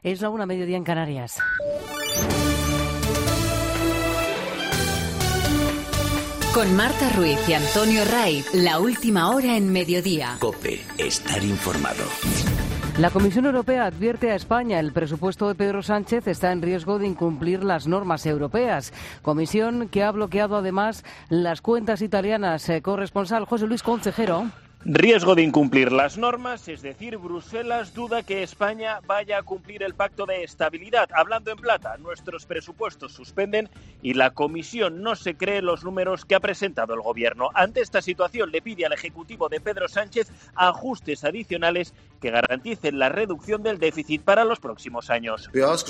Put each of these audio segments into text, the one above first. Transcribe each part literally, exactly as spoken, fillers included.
Es la una, mediodía en Canarias. Con Marta Ruiz y Antonio Raiz, la última hora en Mediodía. COPE, estar informado. La Comisión Europea advierte a España: el presupuesto de Pedro Sánchez está en riesgo de incumplir las normas europeas. Comisión que ha bloqueado además las cuentas italianas. Eh, corresponsal José Luis Concejero. Riesgo de incumplir las normas, es decir, Bruselas duda que España vaya a cumplir el pacto de estabilidad. Hablando en plata, nuestros presupuestos suspenden y la Comisión no se cree los números que ha presentado el Gobierno. Ante esta situación le pide al Ejecutivo de Pedro Sánchez ajustes adicionales que garanticen la reducción del déficit para los próximos años.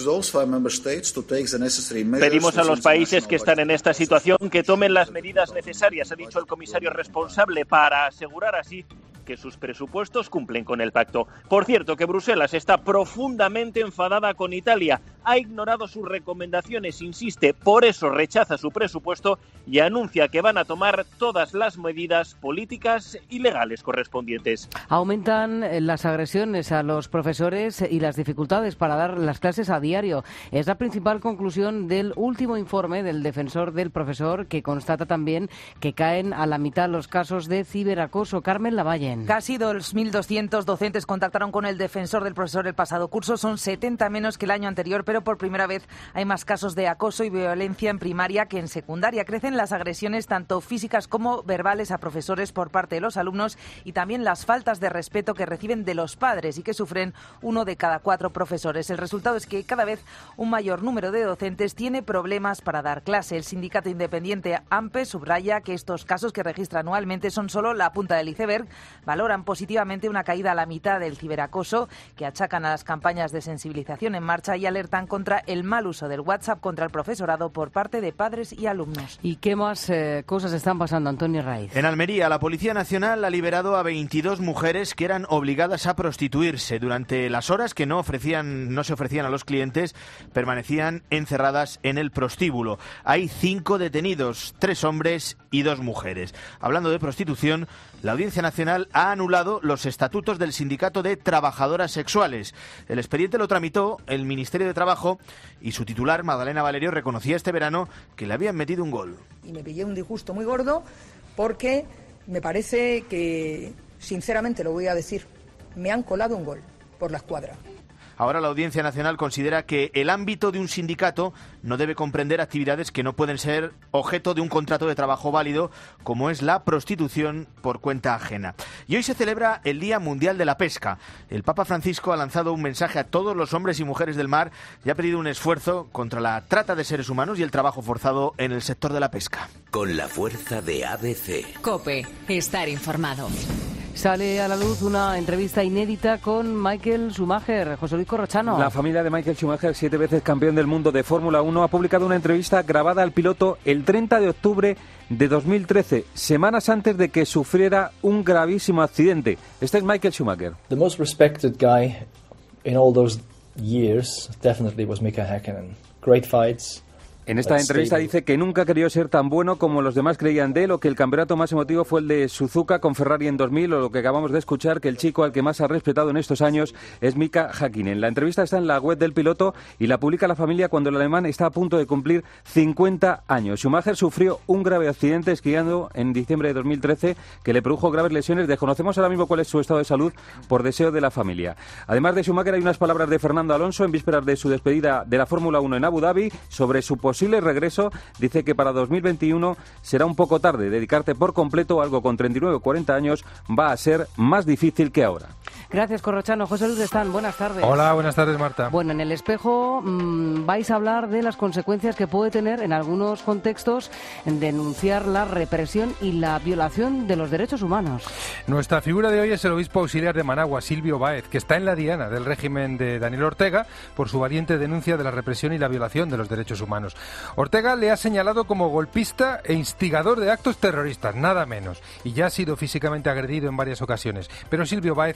Pedimos a los países que están en esta situación que tomen las medidas necesarias, ha dicho el comisario responsable, para asegurar así que sus presupuestos cumplen con el pacto. Por cierto, que Bruselas está profundamente enfadada con Italia. Ha ignorado sus recomendaciones, insiste, por eso rechaza su presupuesto y anuncia que van a tomar todas las medidas políticas y legales correspondientes. Aumentan las agresiones a los profesores y las dificultades para dar las clases a diario. Es la principal conclusión del último informe del defensor del profesor, que constata también que caen a la mitad los casos de ciberacoso. Carmen Lavalle. Casi dos mil doscientos docentes contactaron con el defensor del profesor el pasado curso. Son setenta menos que el año anterior, pero por primera vez hay más casos de acoso y violencia en primaria que en secundaria. Crecen las agresiones tanto físicas como verbales a profesores por parte de los alumnos y también las faltas de respeto que reciben de los padres y que sufren uno de cada cuatro profesores. El resultado es que cada vez un mayor número de docentes tiene problemas para dar clase. El sindicato independiente AMPE subraya que estos casos, que registra anualmente, son solo la punta del iceberg. Valoran positivamente una caída a la mitad del ciberacoso, que achacan a las campañas de sensibilización en marcha, y alertan contra el mal uso del WhatsApp contra el profesorado por parte de padres y alumnos. ¿Y qué más eh, cosas están pasando, Antonio Raiz? En Almería, la Policía Nacional ha liberado a veintidós mujeres que eran obligadas a prostituirse. Durante las horas que no ofrecían, no se ofrecían a los clientes, permanecían encerradas en el prostíbulo. Hay cinco detenidos, tres hombres y dos mujeres. Hablando de prostitución, la Audiencia Nacional ha anulado los estatutos del Sindicato de Trabajadoras Sexuales. El expediente lo tramitó el Ministerio de Trabajo y su titular, Magdalena Valerio, reconocía este verano que le habían metido un gol. Y me pillé un disgusto muy gordo porque me parece que, sinceramente lo voy a decir, me han colado un gol por la escuadra. Ahora la Audiencia Nacional considera que el ámbito de un sindicato no debe comprender actividades que no pueden ser objeto de un contrato de trabajo válido, como es la prostitución por cuenta ajena. Y hoy se celebra el Día Mundial de la Pesca. El Papa Francisco ha lanzado un mensaje a todos los hombres y mujeres del mar y ha pedido un esfuerzo contra la trata de seres humanos y el trabajo forzado en el sector de la pesca. Con la fuerza de A B C. COPE, estar informado. Sale a la luz una entrevista inédita con Michael Schumacher. José Luis Corrochano. La familia de Michael Schumacher, siete veces campeón del mundo de Fórmula uno, ha publicado una entrevista grabada al piloto el treinta de octubre de dos mil trece, semanas antes de que sufriera un gravísimo accidente. Este es Michael Schumacher. The most respected guy in all those years definitely was Mika Häkkinen. Great fights. En esta entrevista dice que nunca quería ser tan bueno como los demás creían de él, o que el campeonato más emotivo fue el de Suzuka con Ferrari en dos mil, o lo que acabamos de escuchar, que el chico al que más ha respetado en estos años es Mika Häkkinen. La entrevista está en la web del piloto y la publica la familia cuando el alemán está a punto de cumplir cincuenta años. Schumacher sufrió un grave accidente esquiando en diciembre de dos mil trece que le produjo graves lesiones. Desconocemos ahora mismo cuál es su estado de salud por deseo de la familia. Además de Schumacher, hay unas palabras de Fernando Alonso en vísperas de su despedida de la Fórmula uno en Abu Dhabi sobre su posible regreso. Dice que para dos mil veintiuno será un poco tarde. Dedicarte por completo a algo con treinta y nueve o cuarenta años va a ser más difícil que ahora. Gracias, Corrochano. José Luis Restán, buenas tardes. Hola, buenas tardes, Marta. Bueno, en El Espejo mmm, vais a hablar de las consecuencias que puede tener en algunos contextos denunciar la represión y la violación de los derechos humanos. Nuestra figura de hoy es el obispo auxiliar de Managua, Silvio Báez, que está en la diana del régimen de Daniel Ortega por su valiente denuncia de la represión y la violación de los derechos humanos. Ortega le ha señalado como golpista e instigador de actos terroristas, nada menos, y ya ha sido físicamente agredido en varias ocasiones. Pero Silvio Báez no se ha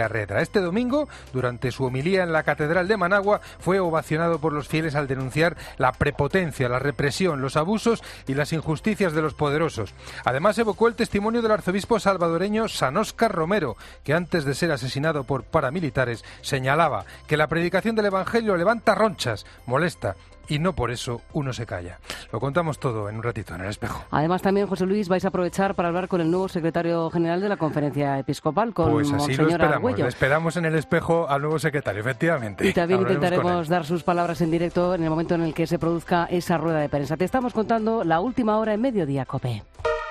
Saavedra. Este domingo, durante su homilía en la Catedral de Managua, fue ovacionado por los fieles al denunciar la prepotencia, la represión, los abusos y las injusticias de los poderosos. Además, evocó el testimonio del arzobispo salvadoreño San Óscar Romero, que antes de ser asesinado por paramilitares señalaba que la predicación del Evangelio levanta ronchas, molesta, y no por eso uno se calla. Lo contamos todo en un ratito en El Espejo. Además, también, José Luis, vais a aprovechar para hablar con el nuevo secretario general de la Conferencia Episcopal, con Pues así Monseñor lo esperamos. Argüello. Le esperamos en El Espejo al nuevo secretario, efectivamente. Y también Hablaremos intentaremos dar sus palabras en directo en el momento en el que se produzca esa rueda de prensa. Te estamos contando la última hora en Mediodía, COPE.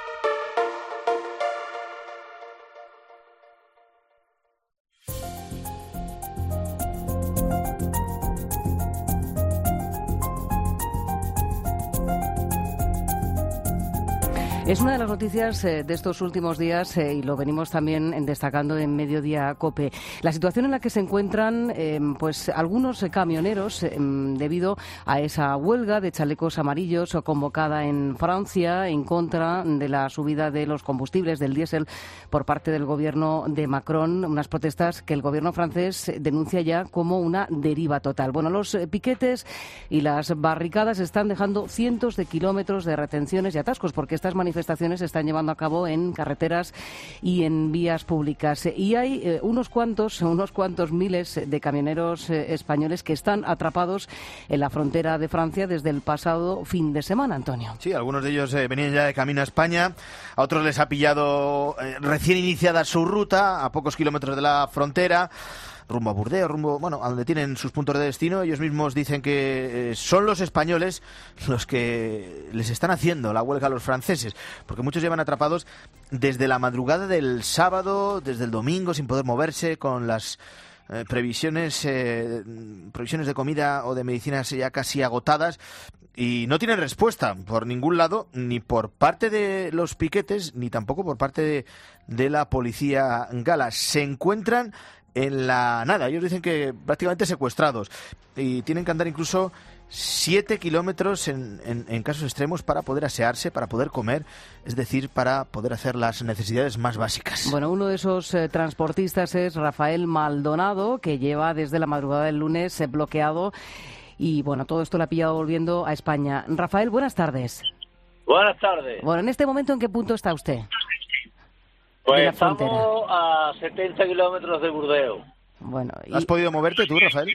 Es una de las noticias eh, de estos últimos días eh, y lo venimos también destacando en Mediodía COPE. La situación en la que se encuentran eh, pues algunos eh, camioneros eh, debido a esa huelga de chalecos amarillos convocada en Francia en contra de la subida de los combustibles del diésel por parte del gobierno de Macron. Unas protestas que el gobierno francés denuncia ya como una deriva total. Bueno, los eh, piquetes y las barricadas están dejando cientos de kilómetros de retenciones y atascos porque estas manifestaciones manifestaciones se están llevando a cabo en carreteras y en vías públicas. Y hay eh, unos cuantos, unos cuantos miles de camioneros eh, españoles que están atrapados en la frontera de Francia desde el pasado fin de semana, Antonio. Sí, algunos de ellos eh, venían ya de camino a España, a otros les ha pillado eh, recién iniciada su ruta, a pocos kilómetros de la frontera, rumbo a Burdeos, rumbo, bueno, a donde tienen sus puntos de destino. Ellos mismos dicen que eh, son los españoles los que les están haciendo la huelga a los franceses, porque muchos llevan atrapados desde la madrugada del sábado, desde el domingo, sin poder moverse, con las eh, previsiones, eh, previsiones de comida o de medicinas ya casi agotadas, y no tienen respuesta por ningún lado, ni por parte de los piquetes, ni tampoco por parte de, de la policía gala. Se encuentran en la nada. Ellos dicen que prácticamente secuestrados y tienen que andar incluso siete kilómetros en, en, en casos extremos para poder asearse, para poder comer, es decir, para poder hacer las necesidades más básicas. Bueno, uno de esos eh, transportistas es Rafael Maldonado, que lleva desde la madrugada del lunes eh, bloqueado y, bueno, todo esto lo ha pillado volviendo a España. Rafael, buenas tardes. Buenas tardes. Bueno, en este momento, ¿en qué punto está usted? Pues estamos a setenta kilómetros de Burdeos. Bueno, y... ¿Has podido moverte tú, Rafael?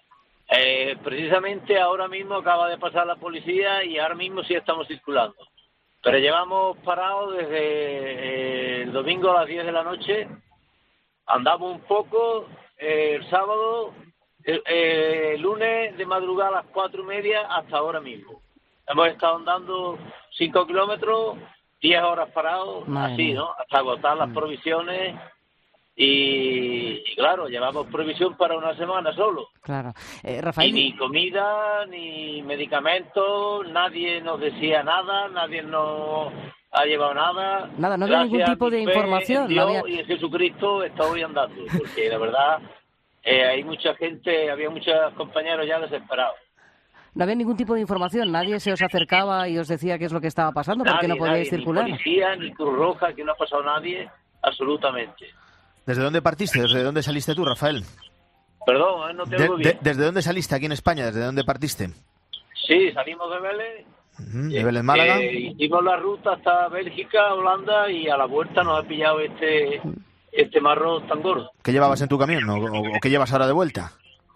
Eh, precisamente ahora mismo acaba de pasar la policía y ahora mismo sí estamos circulando. Pero llevamos parados desde eh, el domingo a las diez de la noche. Andamos un poco eh, el sábado, el, eh, el lunes de madrugada a las cuatro y media hasta ahora mismo. Hemos estado andando cinco kilómetros, diez horas parados, Madre así, ¿no? Hasta agotar las provisiones y, y, claro, llevamos provisión para una semana solo. Claro. Eh, Rafael... Y ni comida, ni medicamentos, nadie nos decía nada, nadie nos ha llevado nada. Nada, no había ningún tipo de información. En Dios no había... y en Jesucristo estoy andando, porque la verdad eh, hay mucha gente, había muchos compañeros ya desesperados. No había ningún tipo de información, nadie se os acercaba y os decía qué es lo que estaba pasando, nadie, porque no podíais nadie, circular. Ni policía, ni Cruz Roja, que no ha pasado nadie, absolutamente. ¿Desde dónde partiste? ¿Desde dónde saliste tú, Rafael? Perdón, ¿eh? No te oigo de, bien. De, ¿Desde dónde saliste aquí en España? ¿Desde dónde partiste? Sí, salimos de Vélez. Uh-huh. ¿De Vélez, Málaga? Eh, hicimos la ruta hasta Bélgica, Holanda, y a la vuelta nos ha pillado este este marrón tan gordo. ¿Qué llevabas en tu camión o, o, o qué llevas ahora de vuelta?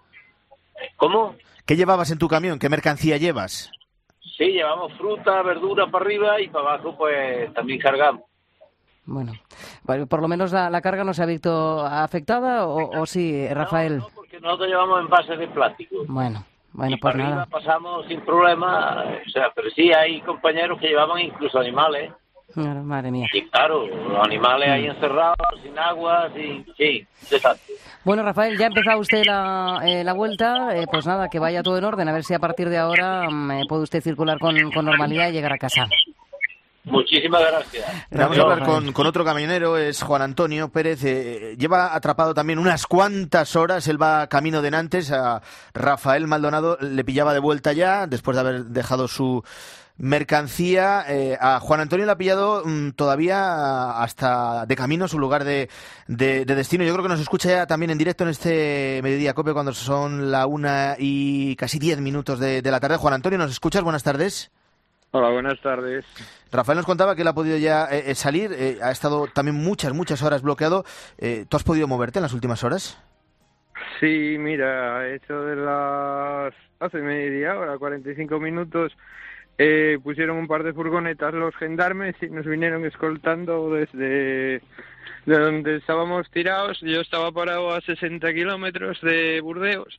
¿Cómo? ¿Qué llevabas en tu camión? ¿Qué mercancía llevas? Sí, llevamos fruta, verdura para arriba y para abajo pues también cargamos. Bueno, bueno por lo menos la, la carga no se ha visto afectada o, o sí, Rafael. No, no, porque nosotros llevamos envases de plástico. Bueno, bueno, y pues para nada. arriba pasamos sin problema, o sea, pero sí hay compañeros que llevaban incluso animales. Claro, madre mía. Y claro, los animales ahí encerrados, sin agua, sin... sí, desastre. Bueno, Rafael, ya ha empezado usted la, eh, la vuelta, eh, pues nada, que vaya todo en orden, a ver si a partir de ahora eh, puede usted circular con, con normalidad y llegar a casa. Muchísimas gracias. Vamos a hablar con, con otro camionero, es Juan Antonio Pérez. Eh, lleva atrapado también unas cuantas horas. Él va camino de Nantes. A Rafael Maldonado le pillaba de vuelta ya, después de haber dejado su mercancía. Eh, a Juan Antonio le ha pillado mmm, todavía hasta de camino a su lugar de, de, de destino. Yo creo que nos escucha ya también en directo en este Mediodía Cope cuando son la una y casi diez minutos de, de la tarde. Juan Antonio, ¿nos escuchas? Buenas tardes. Hola, buenas tardes. Rafael nos contaba que él ha podido ya eh, salir, eh, ha estado también muchas, muchas horas bloqueado. Eh, ¿Tú has podido moverte en las últimas horas? Sí, mira, eso de las... hace media hora, cuarenta y cinco minutos, eh, pusieron un par de furgonetas los gendarmes y nos vinieron escoltando desde de donde estábamos tirados. Yo estaba parado a sesenta kilómetros de Burdeos.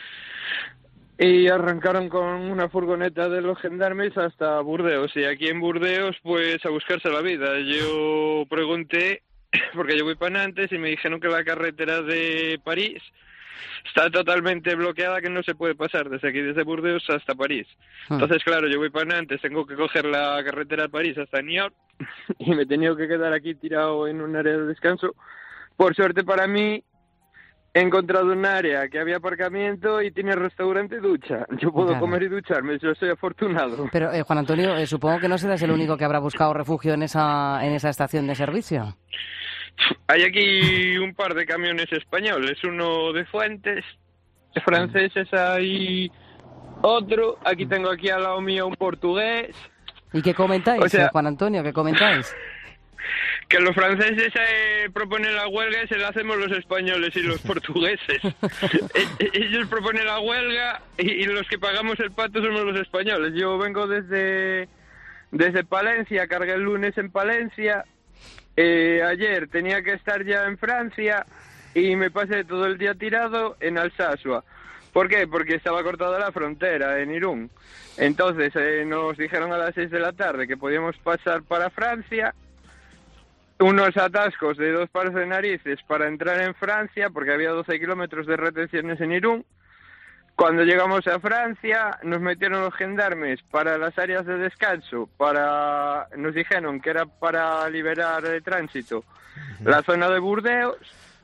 Y arrancaron con una furgoneta de los gendarmes hasta Burdeos. Y aquí en Burdeos, pues a buscarse la vida. Yo pregunté, porque yo voy para Nantes, y me dijeron que la carretera de París está totalmente bloqueada, que no se puede pasar desde aquí, desde Burdeos hasta París. Hmm. Entonces, claro, yo voy para Nantes, tengo que coger la carretera de París hasta Niort, y me he tenido que quedar aquí tirado en un área de descanso. Por suerte para mí, he encontrado un área que había aparcamiento y tiene restaurante y ducha. Yo puedo claro. comer y ducharme, yo soy afortunado. Pero, eh, Juan Antonio, eh, supongo que no serás el único que habrá buscado refugio en esa, en esa estación de servicio. Hay aquí un par de camiones españoles, uno de Fuentes, de franceses hay otro, aquí tengo aquí al lado mío un portugués. ¿Y qué comentáis, o sea, Juan Antonio, qué comentáis? Que los franceses eh, proponen la huelga y se la hacemos los españoles y los portugueses. Ellos proponen la huelga y, y los que pagamos el pato somos los españoles. Yo vengo desde, desde Palencia, cargué el lunes en Palencia, eh, ayer tenía que estar ya en Francia y me pasé todo el día tirado en Alsasua. ¿Por qué? Porque estaba cortada la frontera en Irún. Entonces eh, nos dijeron a las seis de la tarde que podíamos pasar para Francia. Unos atascos de dos pares de narices para entrar en Francia, porque había doce kilómetros de retenciones en Irún. Cuando llegamos a Francia, nos metieron los gendarmes para las áreas de descanso, para nos dijeron que era para liberar de tránsito uh-huh. la zona de Burdeos,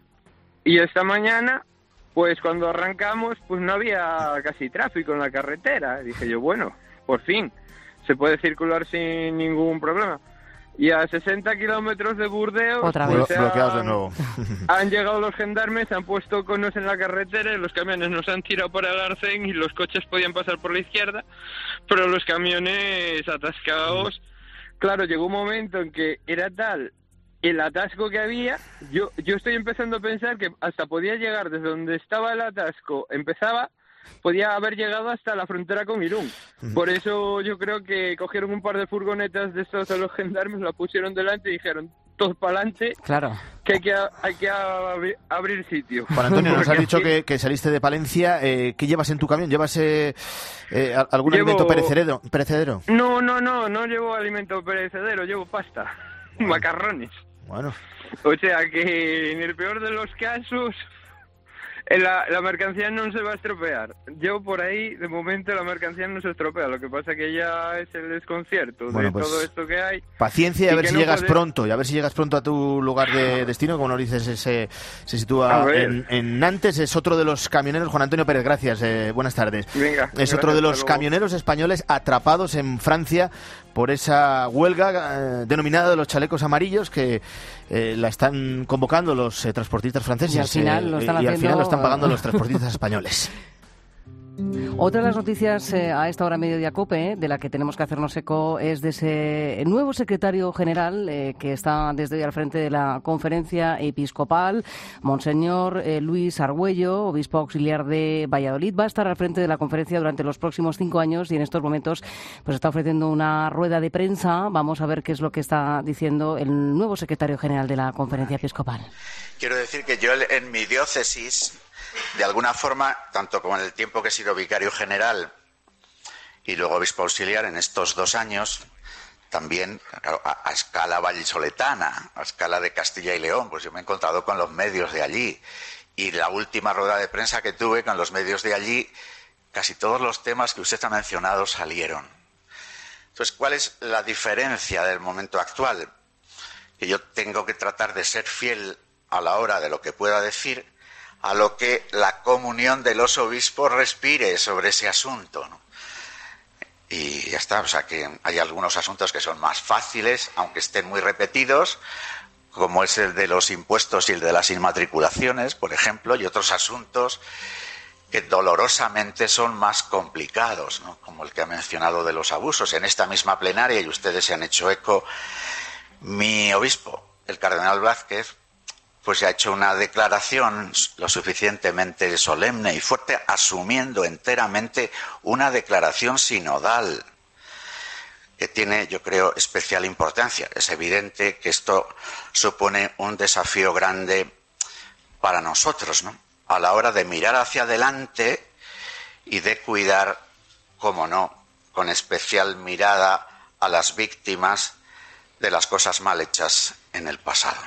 y esta mañana, pues cuando arrancamos, pues no había casi tráfico en la carretera. Dije yo, bueno, por fin, se puede circular sin ningún problema. Y a sesenta kilómetros de Burdeos Otra vez. Pues bloqueados han, de nuevo. Han llegado los gendarmes, han puesto conos en la carretera y los camiones nos han tirado para el arcén y los coches podían pasar por la izquierda, pero los camiones atascados. Claro, llegó un momento en que era tal el atasco que había, yo, yo estoy empezando a pensar que hasta podía llegar desde donde estaba el atasco, empezaba... podía haber llegado hasta la frontera con Irún. Por eso yo creo que cogieron un par de furgonetas de estos de los gendarmes, la pusieron delante y dijeron, todos para adelante, claro. que hay que, hay que abrir, abrir sitio. Juan Antonio, nos has Porque dicho aquí... que, que saliste de Palencia. Eh, ¿Qué llevas en tu camión? ¿Llevas eh, eh, algún Llevo... alimento perecedero, perecedero? No, no, no, no llevo alimento perecedero, llevo pasta, bueno. macarrones. Bueno. O sea que en el peor de los casos... La, la mercancía no se va a estropear. Yo por ahí, de momento, la mercancía no se estropea. Lo que pasa que ya es el desconcierto bueno, de pues, todo esto que hay. Paciencia y a ver si no llegas puedes... pronto. Y a ver si llegas pronto a tu lugar de destino. Como nos dices, se, se sitúa en, en Nantes. Es otro de los camioneros. Juan Antonio Pérez, gracias. Eh, buenas tardes. Venga, es otro de los camioneros españoles atrapados en Francia por esa huelga eh, denominada de los chalecos amarillos que eh, la están convocando los eh, transportistas franceses. Y al final lo están, eh, y haciendo... al final lo están pagando los transportistas españoles. Otra de las noticias eh, a esta hora Mediodía Cope, eh, de la que tenemos que hacernos eco, es de ese nuevo secretario general eh, que está desde hoy al frente de la conferencia episcopal, Monseñor eh, Luis Argüello, obispo auxiliar de Valladolid. Va a estar al frente de la conferencia durante los próximos cinco años y en estos momentos pues está ofreciendo una rueda de prensa. Vamos a ver qué es lo que está diciendo el nuevo secretario general de la conferencia episcopal. Quiero decir que yo en mi diócesis, de alguna forma, tanto como en el tiempo que he sido vicario general y luego obispo auxiliar en estos dos años, también claro, a, a escala vallisoletana, a escala de Castilla y León, pues yo me he encontrado con los medios de allí. Y la última rueda de prensa que tuve con los medios de allí, casi todos los temas que usted ha mencionado salieron. Entonces, ¿cuál es la diferencia del momento actual? Que yo tengo que tratar de ser fiel a la hora de lo que pueda decir a lo que la comunión de los obispos respire sobre ese asunto, ¿no? Y ya está, o sea que hay algunos asuntos que son más fáciles, aunque estén muy repetidos, como es el de los impuestos y el de las inmatriculaciones, por ejemplo, y otros asuntos que dolorosamente son más complicados, ¿no? Como el que ha mencionado de los abusos. En esta misma plenaria, y ustedes se han hecho eco, mi obispo, el cardenal Blázquez, pues ha hecho una declaración lo suficientemente solemne y fuerte, asumiendo enteramente una declaración sinodal que tiene, yo creo, especial importancia. Es evidente que esto supone un desafío grande para nosotros, ¿no? A la hora de mirar hacia adelante y de cuidar, como no, con especial mirada a las víctimas de las cosas mal hechas en el pasado.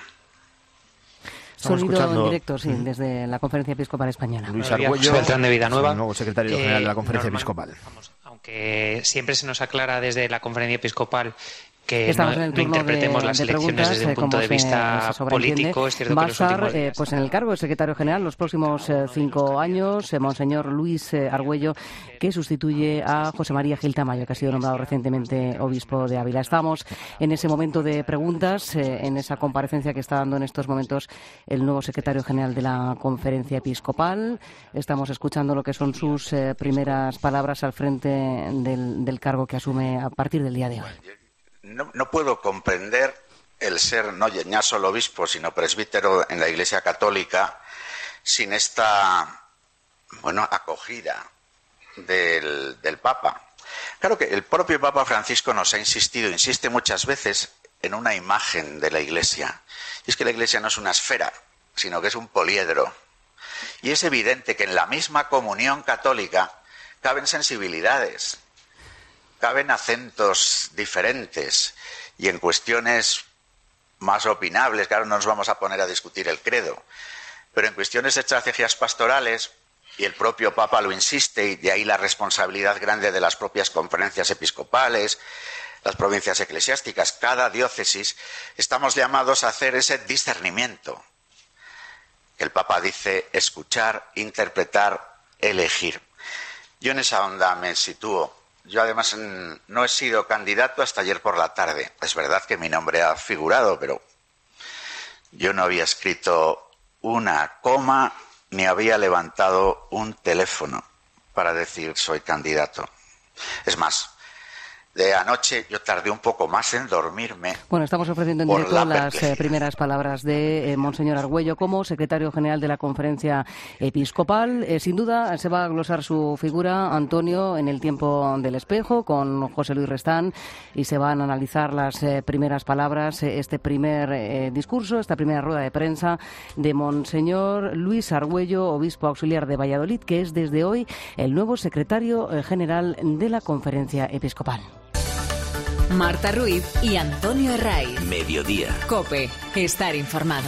Sonido en directo, sí, desde la Conferencia Episcopal Española. Luis Argüello, Beltrán de Villanueva, el nuevo secretario general de la Conferencia eh, normal, Episcopal. Vamos, aunque siempre se nos aclara desde la Conferencia Episcopal que no, no interpretemos de, las de elecciones desde un punto de vista se, se político. Es cierto va que los últimos estar, eh, pues en el cargo de secretario general los próximos eh, cinco años, eh, Monseñor Luis eh, Argüello, que sustituye a José María Gil Tamayo, que ha sido nombrado recientemente obispo de Ávila. Estamos en ese momento de preguntas, eh, en esa comparecencia que está dando en estos momentos el nuevo secretario general de la Conferencia Episcopal. Estamos escuchando lo que son sus eh, primeras palabras al frente del, del cargo que asume a partir del día de hoy. No, no puedo comprender el ser no ya solo obispo, sino presbítero en la Iglesia Católica sin esta, bueno, acogida del, del Papa. Claro que el propio Papa Francisco nos ha insistido, insiste muchas veces en una imagen de la Iglesia. Y es que la Iglesia no es una esfera, sino que es un poliedro. Y es evidente que en la misma comunión católica caben sensibilidades, caben acentos diferentes y en cuestiones más opinables, claro, no nos vamos a poner a discutir el credo, pero en cuestiones de estrategias pastorales, y el propio Papa lo insiste, y de ahí la responsabilidad grande de las propias conferencias episcopales, las provincias eclesiásticas, cada diócesis, estamos llamados a hacer ese discernimiento. El Papa dice escuchar, interpretar, elegir. Yo en esa onda me sitúo. Yo además no he sido candidato hasta ayer por la tarde. Es verdad que mi nombre ha figurado, pero yo no había escrito una coma ni había levantado un teléfono para decir soy candidato. Es más, de anoche yo tardé un poco más en dormirme. Bueno, estamos ofreciendo en directo la las eh, primeras palabras de eh, Monseñor Argüello como secretario general de la Conferencia Episcopal. Eh, sin duda se va a glosar su figura, Antonio, en el tiempo del espejo con José Luis Restán y se van a analizar las eh, primeras palabras, eh, este primer eh, discurso, esta primera rueda de prensa de Monseñor Luis Argüello, obispo auxiliar de Valladolid, que es desde hoy el nuevo secretario eh, general de la Conferencia Episcopal. Marta Ruiz y Antonio Herray. Mediodía. COPE. Estar informado.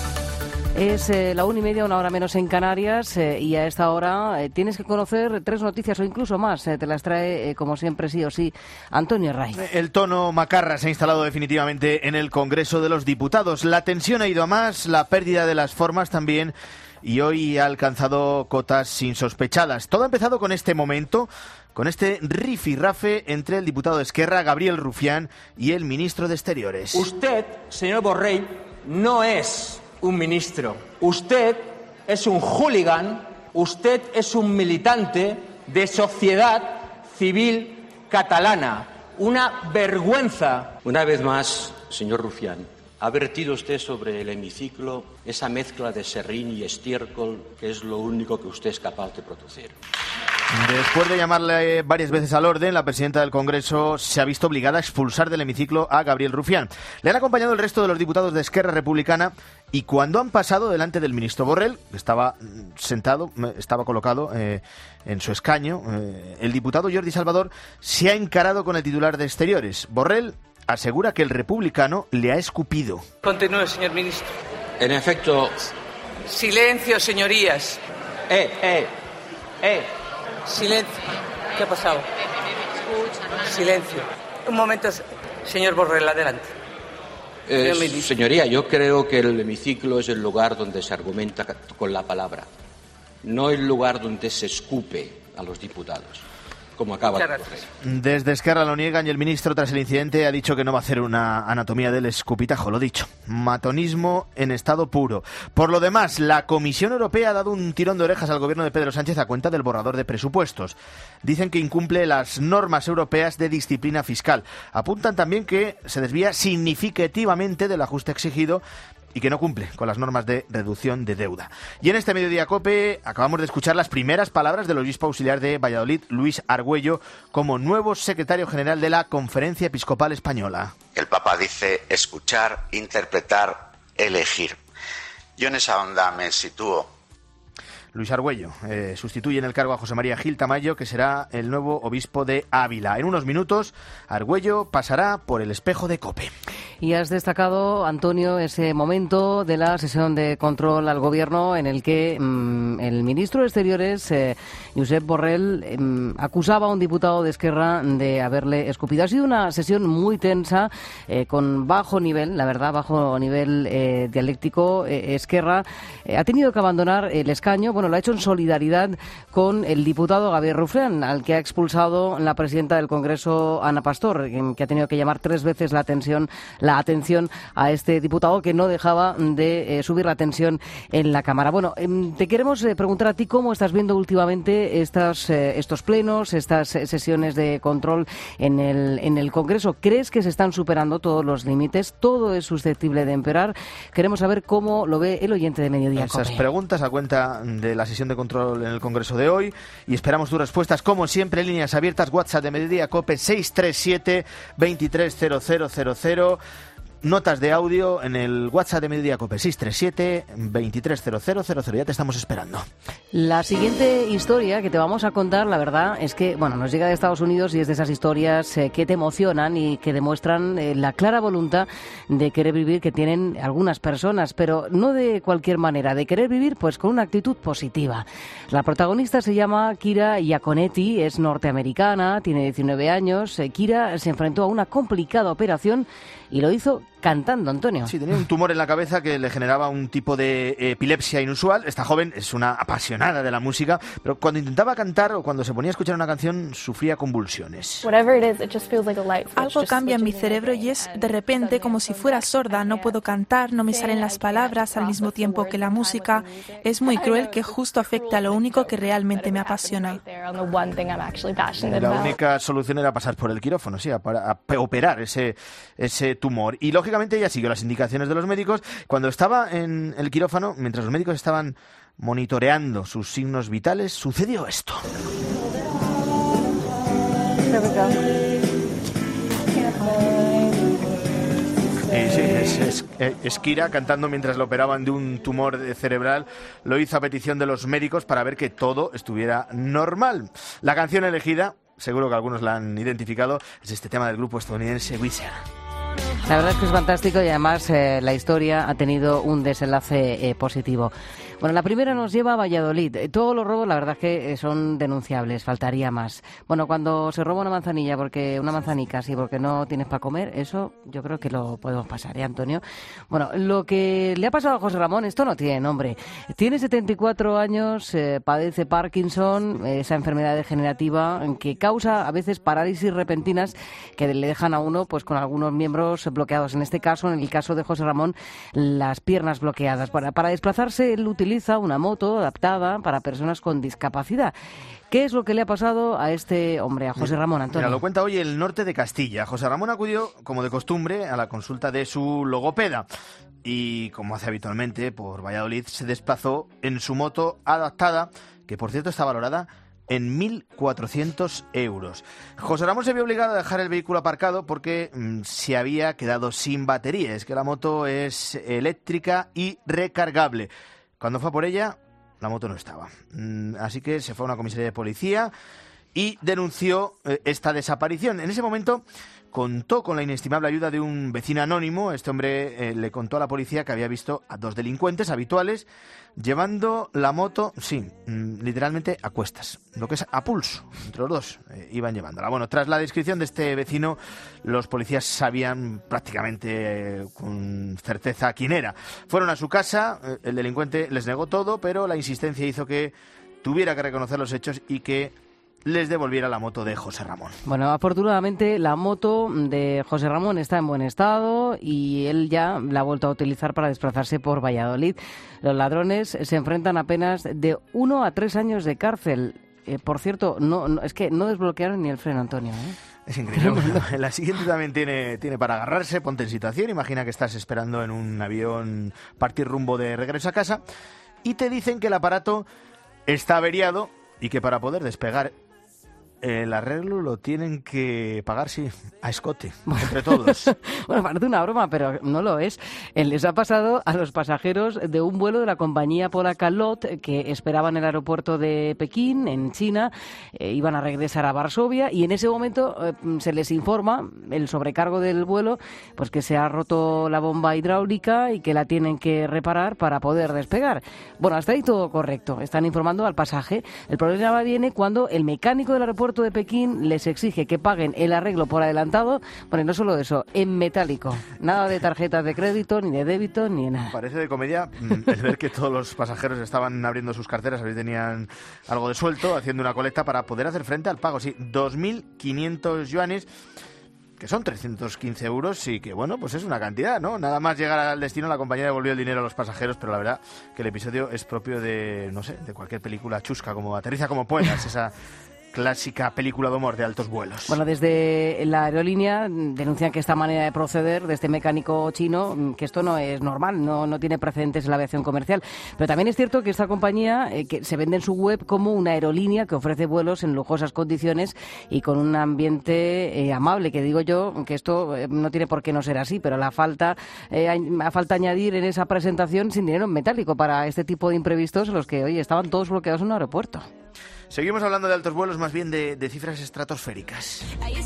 Es eh, la una y media, una hora menos en Canarias, eh, y a esta hora eh, tienes que conocer tres noticias o incluso más. Eh, te las trae, eh, como siempre, sí o sí, Antonio Herray. El tono macarra se ha instalado definitivamente en el Congreso de los Diputados. La tensión ha ido a más, la pérdida de las formas también, y hoy ha alcanzado cotas insospechadas. Todo ha empezado con este momento, con este rifirrafe entre el diputado de Esquerra, Gabriel Rufián, y el ministro de Exteriores. Usted, señor Borrell, no es un ministro. Usted es un hooligan, usted es un militante de Sociedad Civil Catalana. Una vergüenza. Una vez más, señor Rufián, ha vertido usted sobre el hemiciclo esa mezcla de serrín y estiércol que es lo único que usted es capaz de producir. Después de llamarle varias veces al orden, la presidenta del Congreso se ha visto obligada a expulsar del hemiciclo a Gabriel Rufián. Le han acompañado el resto de los diputados de Esquerra Republicana y cuando han pasado delante del ministro Borrell, que estaba sentado, estaba colocado eh, en su escaño, eh, el diputado Jordi Salvador se ha encarado con el titular de Exteriores. Borrell asegura que el republicano le ha escupido. Continúe, señor ministro. En efecto... Silencio, señorías. Eh, eh, eh. Silencio. ¿Qué ha pasado? Silencio. Un momento, señor Borrell, adelante. Eh, señoría, yo creo que el hemiciclo es el lugar donde se argumenta con la palabra, no el lugar donde se escupe a los diputados, como acaba de ocurrir. Desde Esquerra lo niegan y el ministro, tras el incidente, ha dicho que no va a hacer una anatomía del escupitajo, lo dicho. Matonismo en estado puro. Por lo demás, la Comisión Europea ha dado un tirón de orejas al gobierno de Pedro Sánchez a cuenta del borrador de presupuestos. Dicen que incumple las normas europeas de disciplina fiscal. Apuntan también que se desvía significativamente del ajuste exigido y que no cumple con las normas de reducción de deuda. Y en este Mediodía COPE acabamos de escuchar las primeras palabras del obispo auxiliar de Valladolid, Luis Argüello, como nuevo secretario general de la Conferencia Episcopal Española. El Papa dice escuchar, interpretar, elegir. Yo en esa onda me sitúo. Luis Argüello eh, sustituye en el cargo a José María Gil Tamayo, que será el nuevo obispo de Ávila. En unos minutos, Argüello pasará por el espejo de COPE. Y has destacado, Antonio, ese momento de la sesión de control al Gobierno en el que mmm, el ministro de Exteriores, eh, Josep Borrell, mmm, acusaba a un diputado de Esquerra de haberle escupido. Ha sido una sesión muy tensa, eh, con bajo nivel, la verdad, bajo nivel eh, dialéctico. Eh, Esquerra eh, ha tenido que abandonar el escaño. Bueno, lo ha hecho en solidaridad con el diputado Gabriel Rufián, al que ha expulsado la presidenta del Congreso, Ana Pastor, que ha tenido que llamar tres veces la atención la atención a este diputado que no dejaba de eh, subir la tensión en la Cámara. Bueno, eh, te queremos eh, preguntar a ti cómo estás viendo últimamente estas, eh, estos plenos, estas eh, sesiones de control en el, en el Congreso. ¿Crees que se están superando todos los límites? ¿Todo es susceptible de empeorar? Queremos saber cómo lo ve el oyente de Mediodía Esas COPE. preguntas a cuenta de la sesión de control en el Congreso de hoy y esperamos tus respuestas, como siempre, líneas abiertas, WhatsApp de Mediodía COPE seis tres siete, veintitrés cero cero cero cero. Notas de audio en el WhatsApp de Mediodía COPE seis tres siete, veintitrés cero cero cero cero. Ya te estamos esperando. La siguiente historia que te vamos a contar, la verdad, es que, bueno, nos llega de Estados Unidos y es de esas historias eh, que te emocionan y que demuestran eh, la clara voluntad de querer vivir que tienen algunas personas, pero no de cualquier manera, de querer vivir pues con una actitud positiva. La protagonista se llama Kira Iaconetti, es norteamericana, tiene diecinueve años. Eh, Kira se enfrentó a una complicada operación y lo hizo cantando, Antonio. Sí, tenía un tumor en la cabeza que le generaba un tipo de epilepsia inusual. Esta joven es una apasionada de la música, pero cuando intentaba cantar o cuando se ponía a escuchar una canción sufría convulsiones. Algo cambia en mi cerebro y es de repente como si fuera sorda. No puedo cantar, no me salen las palabras al mismo tiempo que la música. Es muy cruel que justo afecta a lo único que realmente me apasiona. La única solución era pasar por el quirófano, sí, a, a operar ese, ese tumor. Y lógicamente ella siguió las indicaciones de los médicos. Cuando estaba en el quirófano, mientras los médicos estaban monitoreando sus signos vitales, sucedió esto. Eh, sí, es, es, es Kira cantando mientras le operaban de un tumor cerebral. Lo hizo a petición de los médicos para ver que todo estuviera normal. La canción elegida, seguro que algunos la han identificado, es este tema del grupo estadounidense Weezer. La verdad es que es fantástico y además eh, la historia ha tenido un desenlace eh, positivo. Bueno, la primera nos lleva a Valladolid. Todos los robos, la verdad es que son denunciables, faltaría más. Bueno, cuando se roba una manzanilla, porque una manzanica, sí, porque no tienes para comer, eso yo creo que lo podemos pasar, ¿eh, Antonio? Bueno, lo que le ha pasado a José Ramón, esto no tiene nombre. Tiene setenta y cuatro años, eh, padece Parkinson, eh, esa enfermedad degenerativa que causa a veces parálisis repentinas que le dejan a uno pues con algunos miembros bloqueados. En este caso, en el caso de José Ramón, las piernas bloqueadas. Para, para desplazarse, él utiliza una moto adaptada para personas con discapacidad. ¿Qué es lo que le ha pasado a este hombre, a José Ramón, Antonio? Mira, lo cuenta hoy el Norte de Castilla. José Ramón acudió, como de costumbre, a la consulta de su logopeda. Y, como hace habitualmente, por Valladolid se desplazó en su moto adaptada, que por cierto está valorada en mil cuatrocientos euros. José Ramón se vio obligado a dejar el vehículo aparcado porque mmm, se había quedado sin batería. Es que la moto es eléctrica y recargable. Cuando fue a por ella, la moto no estaba. Así que se fue a una comisaría de policía y denunció eh, esta desaparición. En ese momento, contó con la inestimable ayuda de un vecino anónimo. Este hombre eh, le contó a la policía que había visto a dos delincuentes habituales llevando la moto, sí, mm, literalmente a cuestas, lo que es a pulso, entre los dos eh, iban llevándola. Bueno, tras la descripción de este vecino, los policías sabían prácticamente eh, con certeza quién era. Fueron a su casa, eh, el delincuente les negó todo, pero la insistencia hizo que tuviera que reconocer los hechos y que les devolviera la moto de José Ramón. Bueno, afortunadamente la moto de José Ramón está en buen estado y él ya la ha vuelto a utilizar para desplazarse por Valladolid. Los ladrones se enfrentan a penas de uno a tres años de cárcel. Eh, por cierto, no, no es que no desbloquearon ni el freno, Antonio, ¿eh? Es increíble. Bueno, la siguiente también tiene, tiene para agarrarse. Ponte en situación. Imagina que estás esperando en un avión partir rumbo de regreso a casa y te dicen que el aparato está averiado y que para poder despegar el arreglo lo tienen que pagar, sí, a escote, entre todos. Bueno, parece una broma, pero no lo es. Les ha pasado a los pasajeros de un vuelo de la compañía polaca LOT que esperaban en el aeropuerto de Pekín, en China, eh, iban a regresar a Varsovia y en ese momento eh, se les informa el sobrecargo del vuelo, pues que se ha roto la bomba hidráulica y que la tienen que reparar para poder despegar. Bueno, hasta ahí todo correcto. Están informando al pasaje. El problema viene cuando el mecánico del aeropuerto de Pekín les exige que paguen el arreglo por adelantado. Bueno, y no solo eso, en metálico. Nada de tarjetas de crédito, ni de débito, ni nada. Parece de comedia el ver que todos los pasajeros estaban abriendo sus carteras, a ver si tenían algo de suelto, haciendo una colecta para poder hacer frente al pago. Sí, dos mil quinientos yuanes, que son trescientos quince euros y que, bueno, pues es una cantidad, ¿no? Nada más llegar al destino, la compañía devolvió el dinero a los pasajeros, pero la verdad que el episodio es propio de, no sé, de cualquier película chusca, como Aterriza como puedas, esa clásica película de humor de altos vuelos. Bueno, desde la aerolínea denuncian que esta manera de proceder de este mecánico chino, que esto no es normal, no, no tiene precedentes en la aviación comercial. Pero también es cierto que esta compañía eh, que se vende en su web como una aerolínea que ofrece vuelos en lujosas condiciones y con un ambiente eh, amable, que digo yo que esto eh, no tiene por qué no ser así, pero la falta, eh, a falta añadir en esa presentación sin dinero en metálico para este tipo de imprevistos, los que, oye, estaban todos bloqueados en un aeropuerto. Seguimos hablando de altos vuelos, más bien de, de cifras estratosféricas.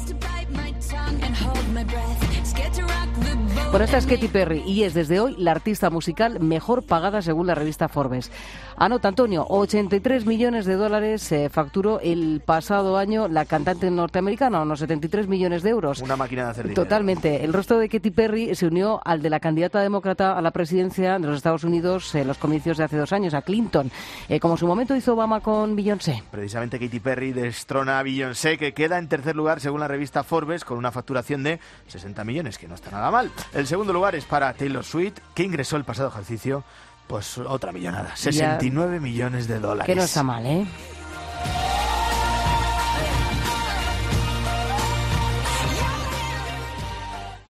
Bueno, esta es Katy Perry y es desde hoy la artista musical mejor pagada según la revista Forbes. Anota, Antonio, ochenta y tres millones de dólares eh, facturó el pasado año la cantante norteamericana, unos setenta y tres millones de euros. Una máquina de hacer dinero. Totalmente. El rostro de Katy Perry se unió al de la candidata demócrata a la presidencia de los Estados Unidos en los comicios de hace dos años, a Clinton, eh, como en su momento hizo Obama con Beyoncé. Precisamente Katy Perry destrona a Beyoncé, que queda en tercer lugar según la revista Forbes, con una facturación de sesenta millones, que no está nada mal. El segundo lugar es para Taylor Swift, que ingresó el pasado ejercicio, pues otra millonada, sesenta y nueve millones de dólares. Que no está mal, ¿eh?